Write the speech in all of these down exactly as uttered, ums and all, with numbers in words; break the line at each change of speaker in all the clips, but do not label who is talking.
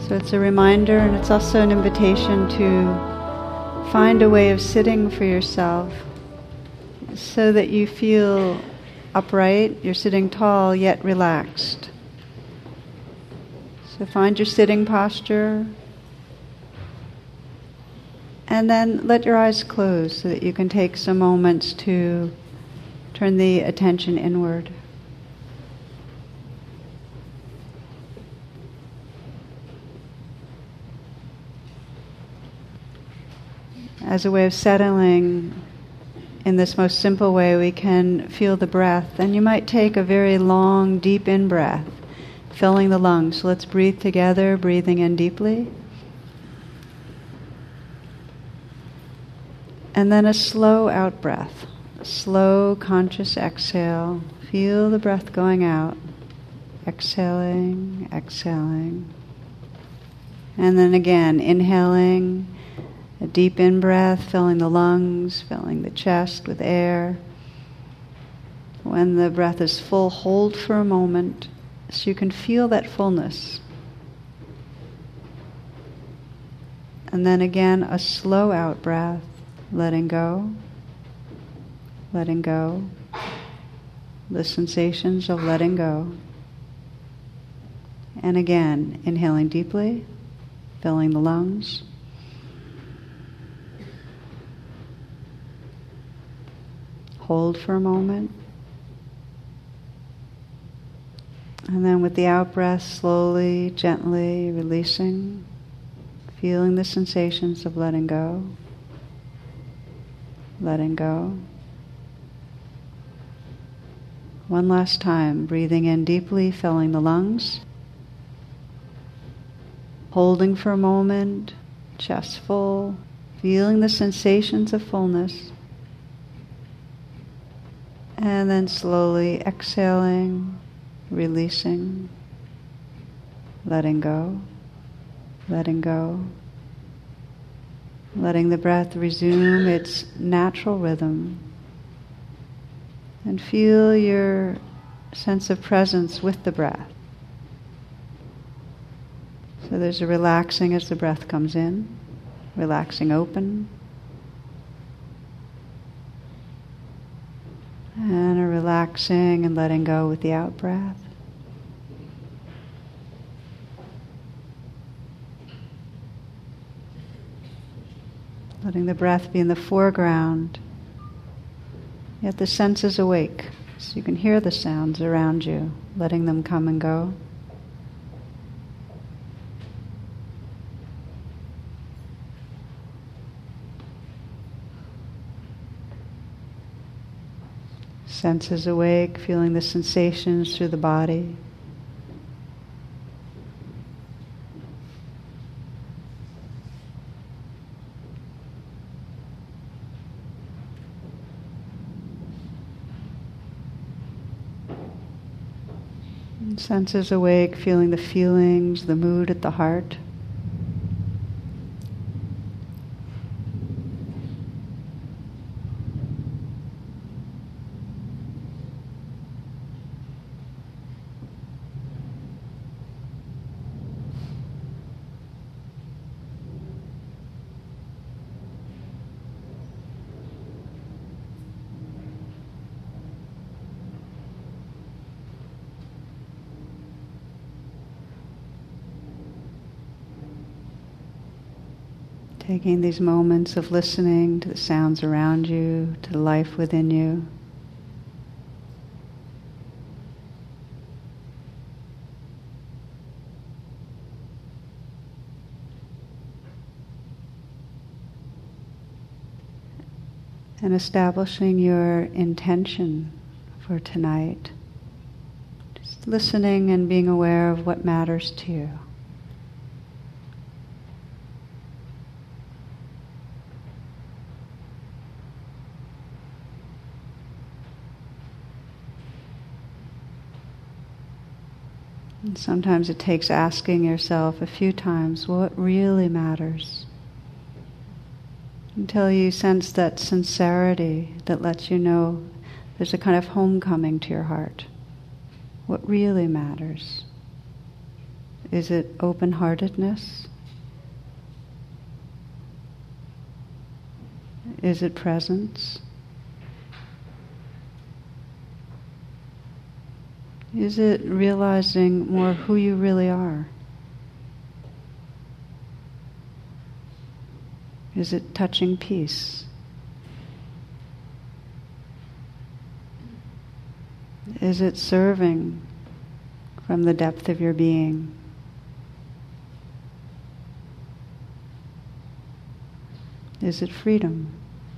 So it's a reminder, and it's also an invitation to find a way of sitting for yourself so that you feel upright, you're sitting tall yet relaxed. So find your sitting posture, and then let your eyes close so that you can take some moments to turn the attention inward. As a way of settling in this most simple way, we can feel the breath. And you might take a very long, deep in-breath, filling the lungs. So let's breathe together, breathing in deeply. And then a slow out-breath, a slow, conscious exhale. Feel the breath going out. Exhaling, exhaling. And then again, inhaling. A deep in-breath, filling the lungs, filling the chest with air. When the breath is full, hold for a moment so you can feel that fullness. And then again, a slow out-breath, letting go, letting go, the sensations of letting go. And again, inhaling deeply, filling the lungs. Hold for a moment. And then with the out-breath, slowly, gently releasing, feeling the sensations of letting go, letting go. One last time, breathing in deeply, filling the lungs. Holding for a moment, chest full, feeling the sensations of fullness. And then slowly exhaling, releasing, letting go, letting go, letting the breath resume its natural rhythm, and feel your sense of presence with the breath. So there's a relaxing as the breath comes in, relaxing open, and a relaxing and letting go with the out-breath. Letting the breath be in the foreground, yet the senses awake, so you can hear the sounds around you, letting them come and go. Senses awake, feeling the sensations through the body. And senses awake, feeling the feelings, the mood at the heart. Taking these moments of listening to the sounds around you, to the life within you. And establishing your intention for tonight. Just listening and being aware of what matters to you. And sometimes it takes asking yourself a few times, what really matters? Until you sense that sincerity that lets you know there's a kind of homecoming to your heart. What really matters? Is it open-heartedness? Is it presence? Is it realizing more who you really are? Is it touching peace? Is it serving from the depth of your being? Is it freedom?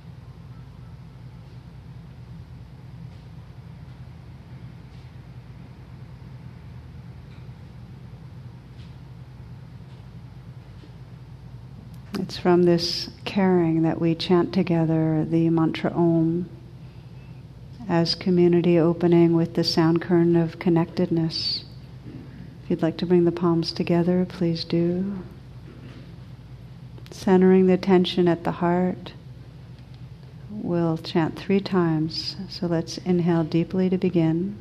It's from this caring that we chant together the mantra Om as community, opening with the sound current of connectedness. If you'd like to bring the palms together, please do. Centering the attention at the heart. We'll chant three times, so let's inhale deeply to begin.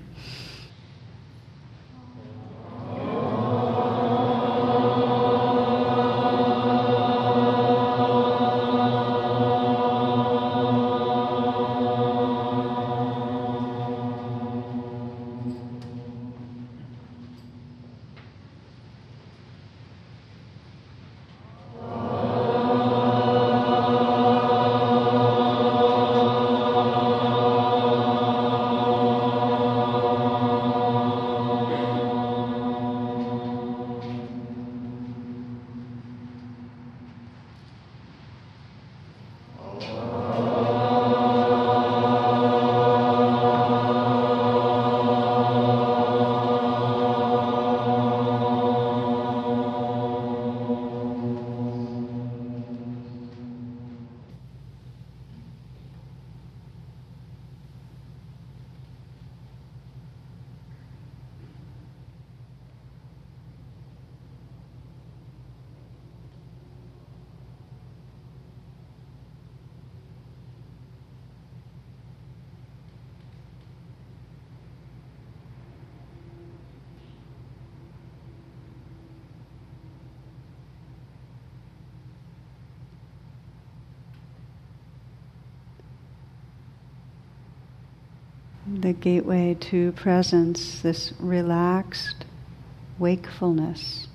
The gateway to presence, this relaxed wakefulness,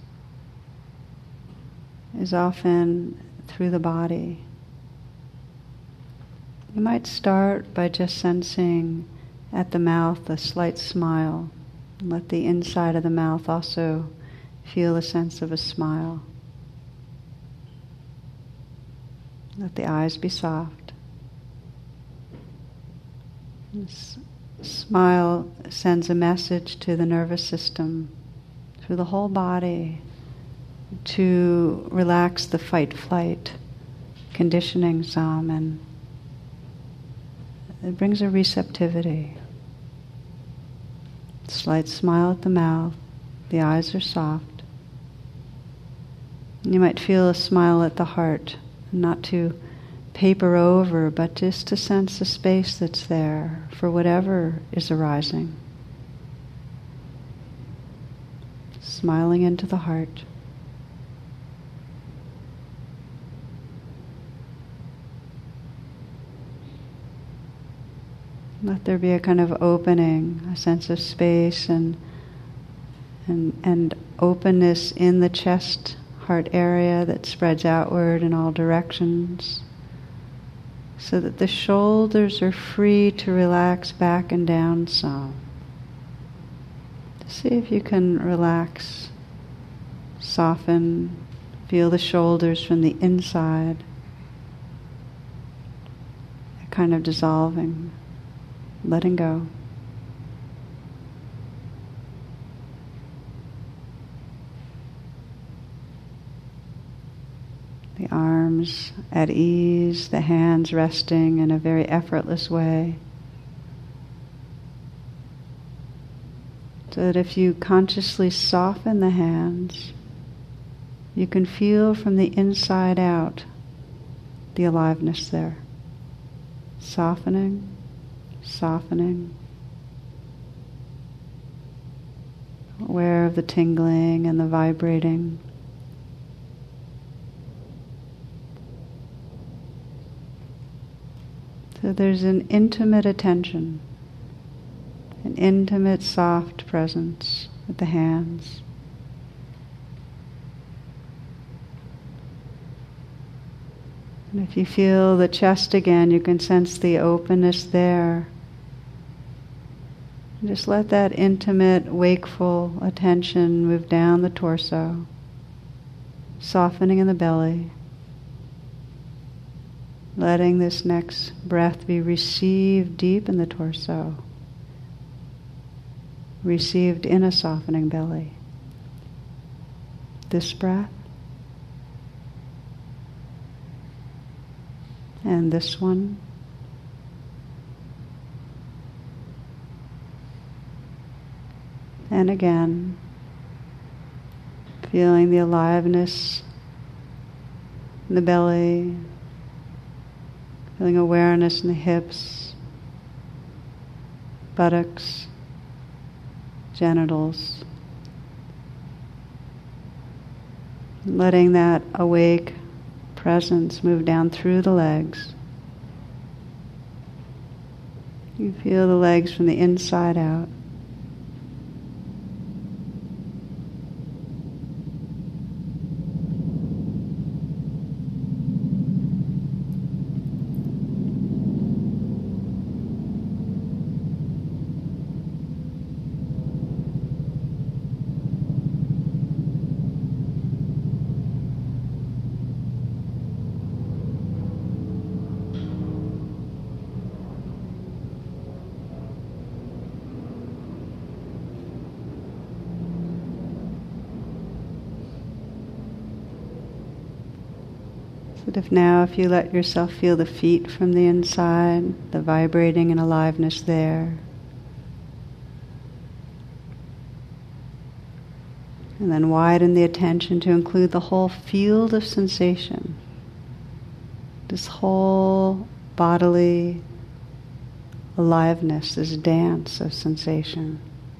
is often through the body. You might start by just sensing at the mouth a slight smile. Let the inside of the mouth also feel a sense of a smile. Let the eyes be soft. This smile sends a message to the nervous system through the whole body to relax the fight-flight conditioning some, and it brings a receptivity. Slight smile at the mouth, the eyes are soft. You might feel a smile at the heart, not to paper over, but just to sense the space that's there for whatever is arising. Smiling into the heart. Let there be a kind of opening, a sense of space and and and openness in the chest, heart area that spreads outward in all directions, so that the shoulders are free to relax back and down some. See if you can relax, soften, feel the shoulders from the inside, kind of dissolving, letting go. The arms at ease, the hands resting in a very effortless way. So that if you consciously soften the hands, you can feel from the inside out the aliveness there. Softening, softening. aware of the tingling and the vibrating. So there's an intimate attention, an intimate, soft presence with the hands. And if you feel the chest again, you can sense the openness there. Just let that intimate, wakeful attention move down the torso, softening in the belly, letting this next breath be received deep in the torso, received in a softening belly. This breath, and this one. And again, feeling the aliveness in the belly, feeling awareness in the hips, buttocks, genitals. Letting that awake presence move down through the legs. You feel the legs from the inside out. But if now, if you let yourself feel the feet from the inside, the vibrating and aliveness there. And then widen the attention to include the whole field of sensation. This whole bodily aliveness, this dance of sensation.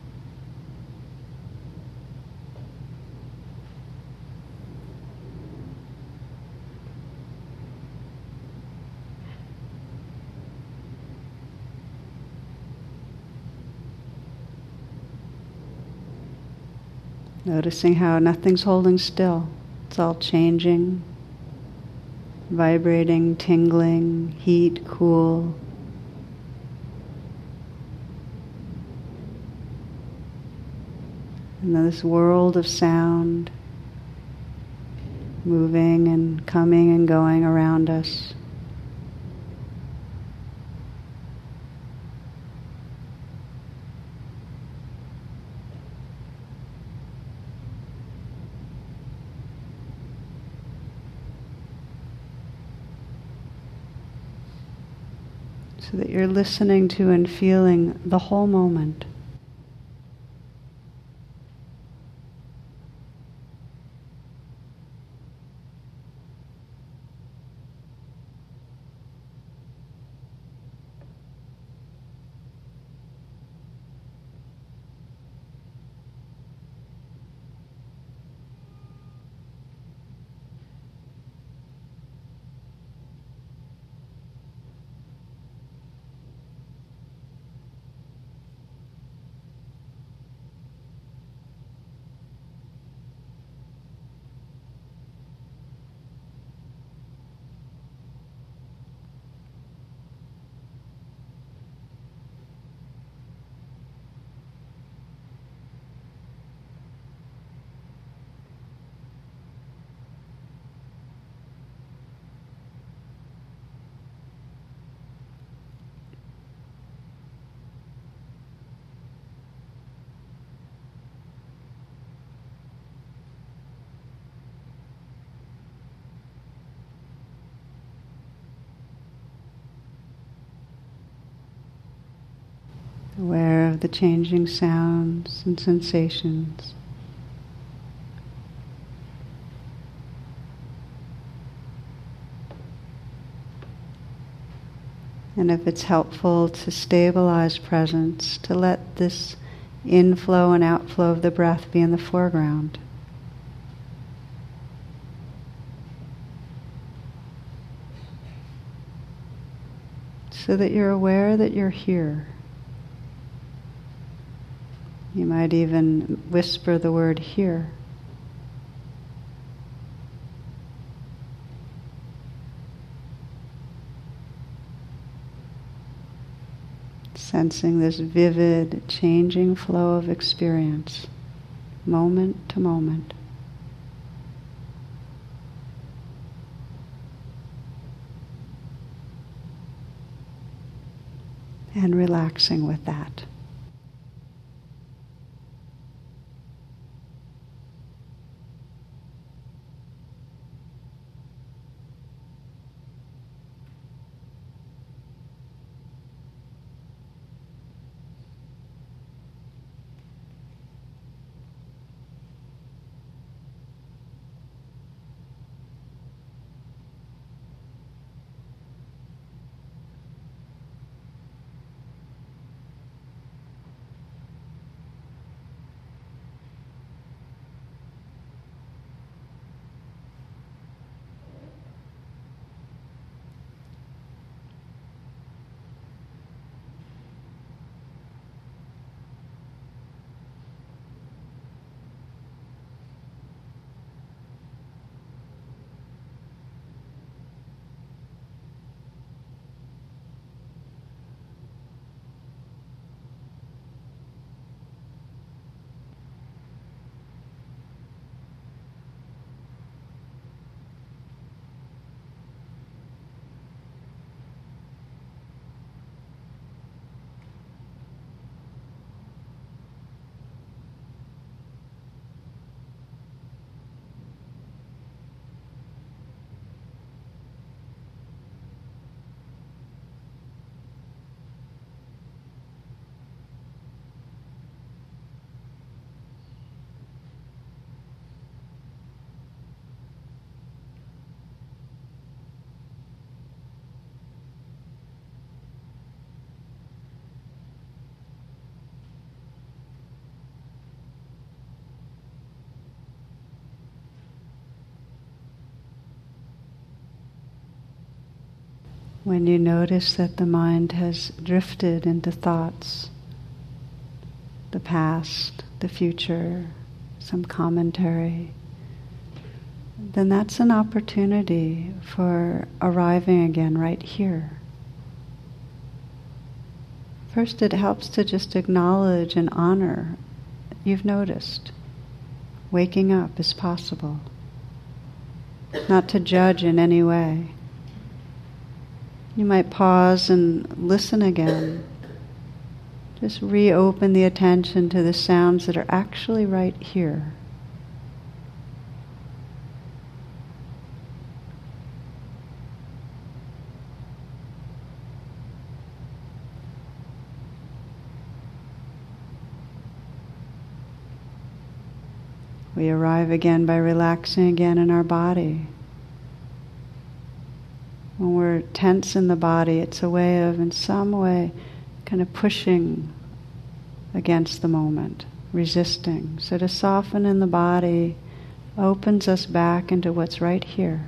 Noticing how nothing's holding still. It's all changing, vibrating, tingling, heat, cool. And then this world of sound moving and coming and going around us. So that you're listening to and feeling the whole moment. Aware of the changing sounds and sensations. And if it's helpful to stabilize presence, to let this inflow and outflow of the breath be in the foreground. So that you're aware that you're here. You might even whisper the word here. Sensing this vivid, changing flow of experience, moment to moment. And relaxing with that. When you notice that the mind has drifted into thoughts, the past, the future, some commentary, then that's an opportunity for arriving again right here. First, it helps to just acknowledge and honor you've noticed. Waking up is possible. Not to judge in any way. You might pause and listen again. Just reopen the attention to the sounds that are actually right here. We arrive again by relaxing again in our body. When we're tense in the body, it's a way of, in some way, kind of pushing against the moment, resisting. So to soften in the body opens us back into what's right here.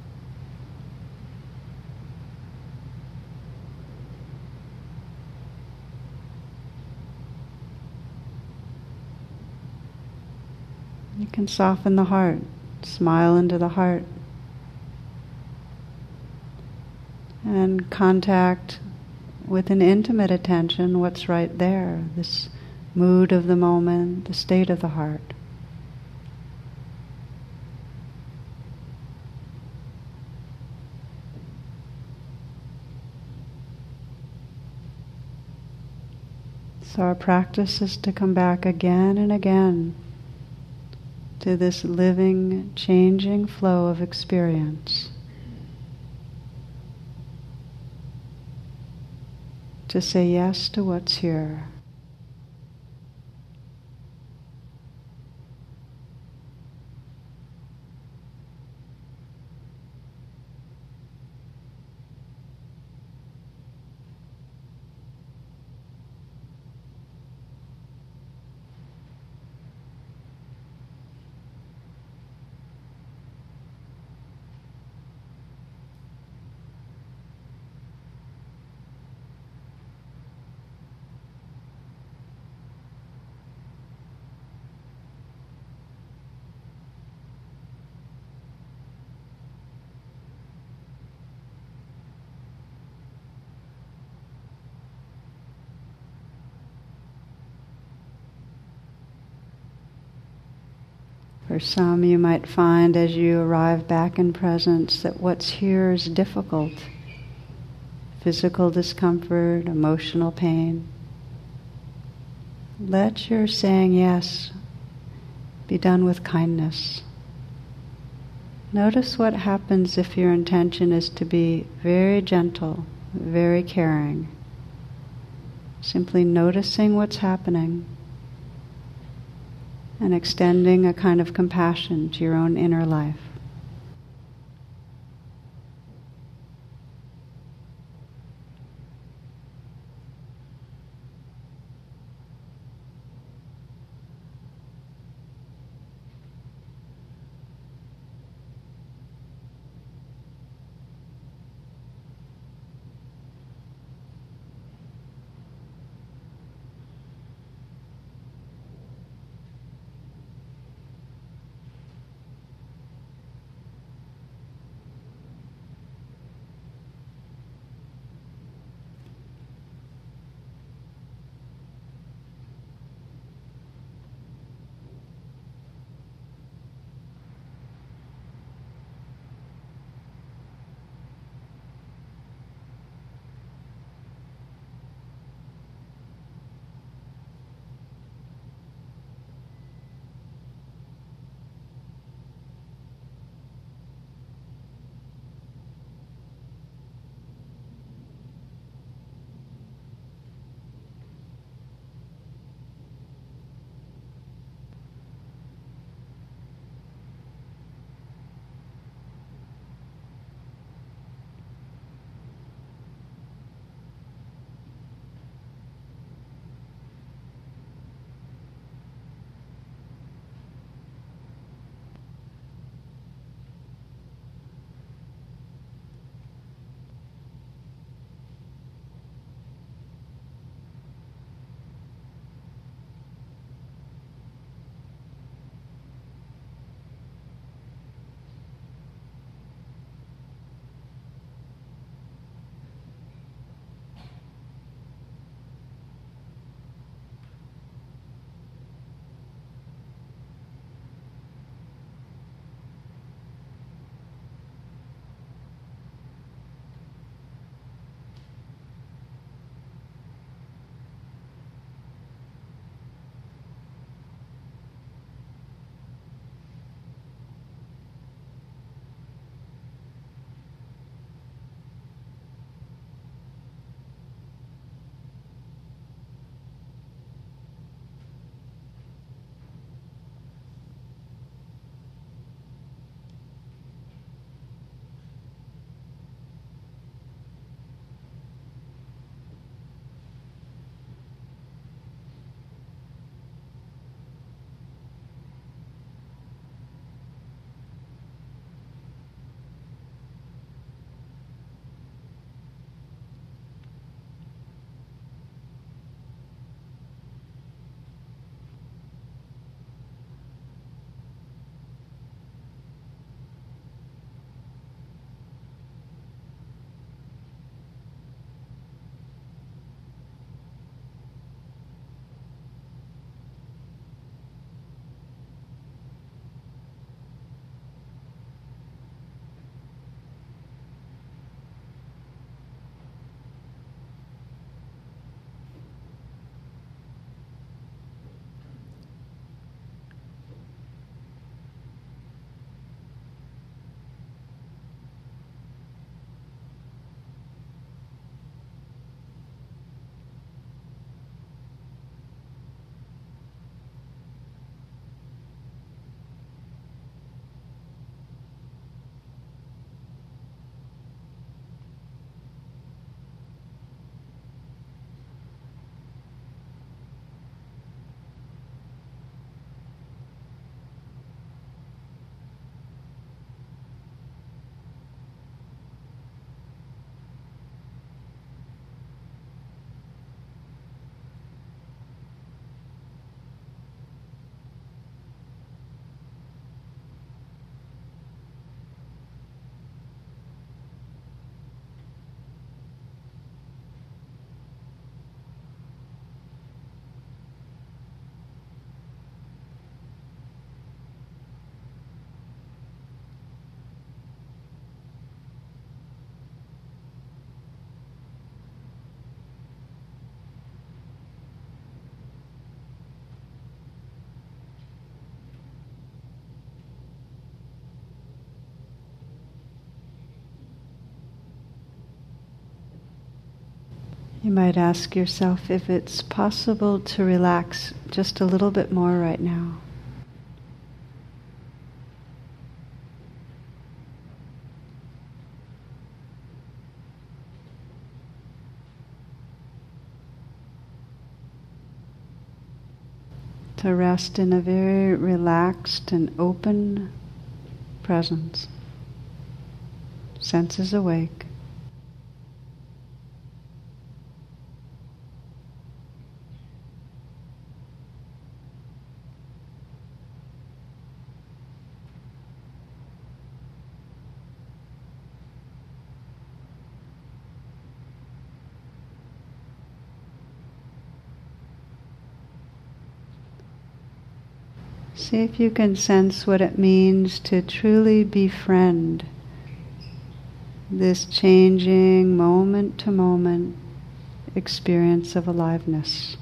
You can soften the heart, smile into the heart. And contact with an intimate attention what's right there, this mood of the moment, the state of the heart. So our practice is to come back again and again to this living, changing flow of experience. To say yes to what's here. For some, you might find as you arrive back in presence that what's here is difficult. Physical discomfort, emotional pain. Let your saying yes be done with kindness. Notice what happens if your intention is to be very gentle, very caring. Simply noticing what's happening and extending a kind of compassion to your own inner life. You might ask yourself if it's possible to relax just a little bit more right now. To rest in a very relaxed and open presence. Senses awake. See if you can sense what it means to truly befriend this changing moment to moment experience of aliveness.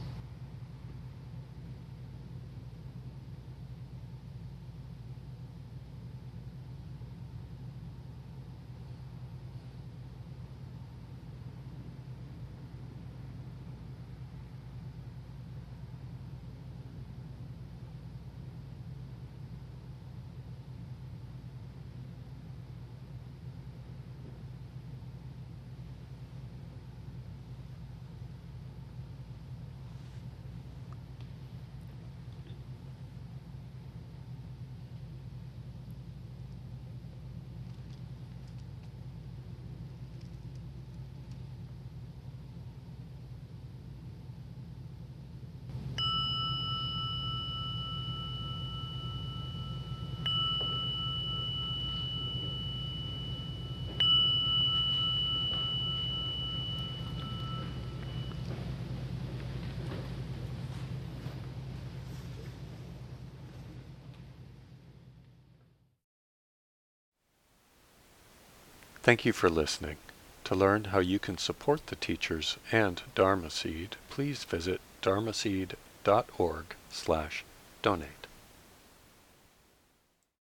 Thank you for listening. To learn how you can support the teachers and Dharma Seed, please visit dharmaseed dot org slash donate.